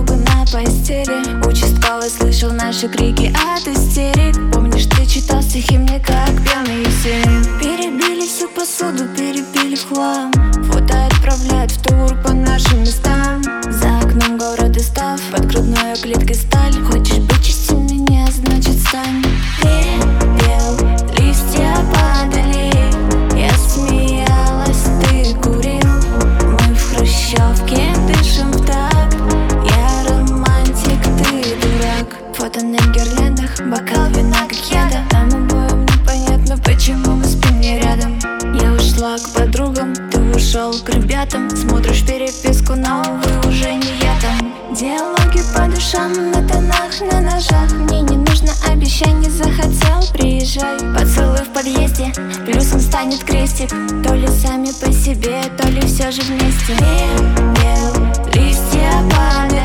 тревогу на постели. Участковый слышал наши крики от истерик. Помнишь, ты читал стихи мне, как пел на Есенин. Перебили всю посуду, перебили в хлам. Фото отправляют в тур по нашим местам. За окном город и став, под грудной клеткой сталь. Хочешь быть частью меня, значит стань. Пепел, листья падали, я смеялась, ты курил. Мы в хрущевке дышим в такт. Я романтик, ты дурак. Фото на гирляндах, бокал вина как яда. Нам обоим непонятно, почему мы спим не рядом. Я ушла к подругам, ты ушел к ребятам. Смотришь переписку, но вы уже не я там. Диалоги по душам на тонах, на ножах. Мне не нужно обещаний, захотел, приезжай. Поцелуй в подъезде, плюсом станет крестик. То ли сами по себе, то ли все же вместе. Пепел, листья падают.